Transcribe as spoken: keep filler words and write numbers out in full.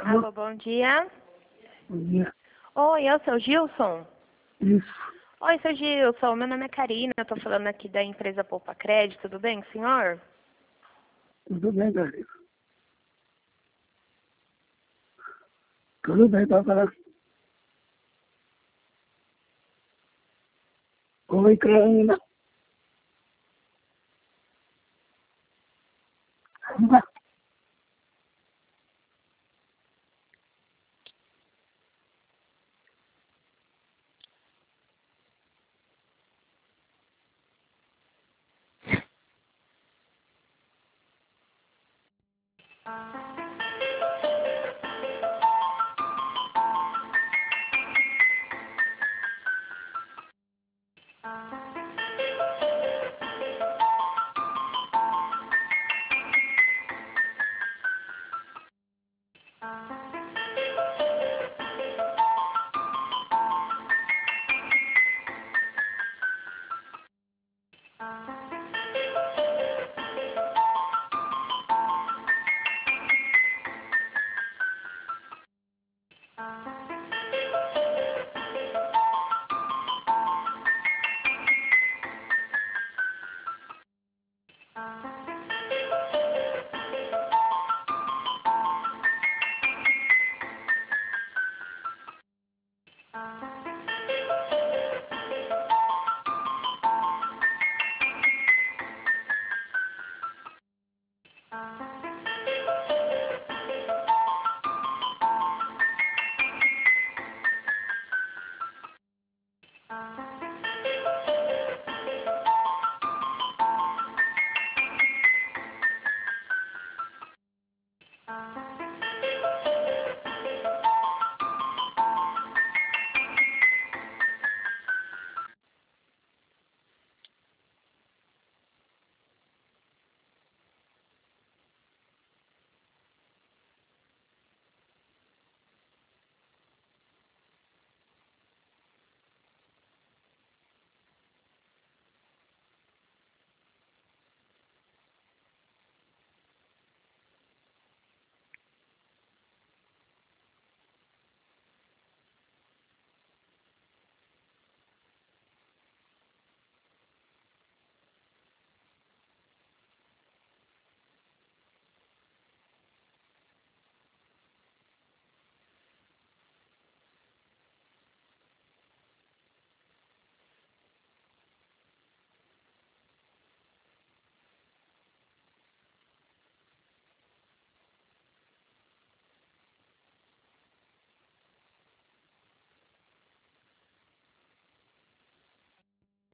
Alô? Alô, bom dia. Bom dia. Oi, é o seu Gilson? Isso. Oi, seu Gilson, meu nome é Karina, eu tô falando aqui da empresa Poupa Crédito, tudo bem, senhor? Tudo bem, Dario? Tudo bem, pode falar. Oi, Karina. Ah.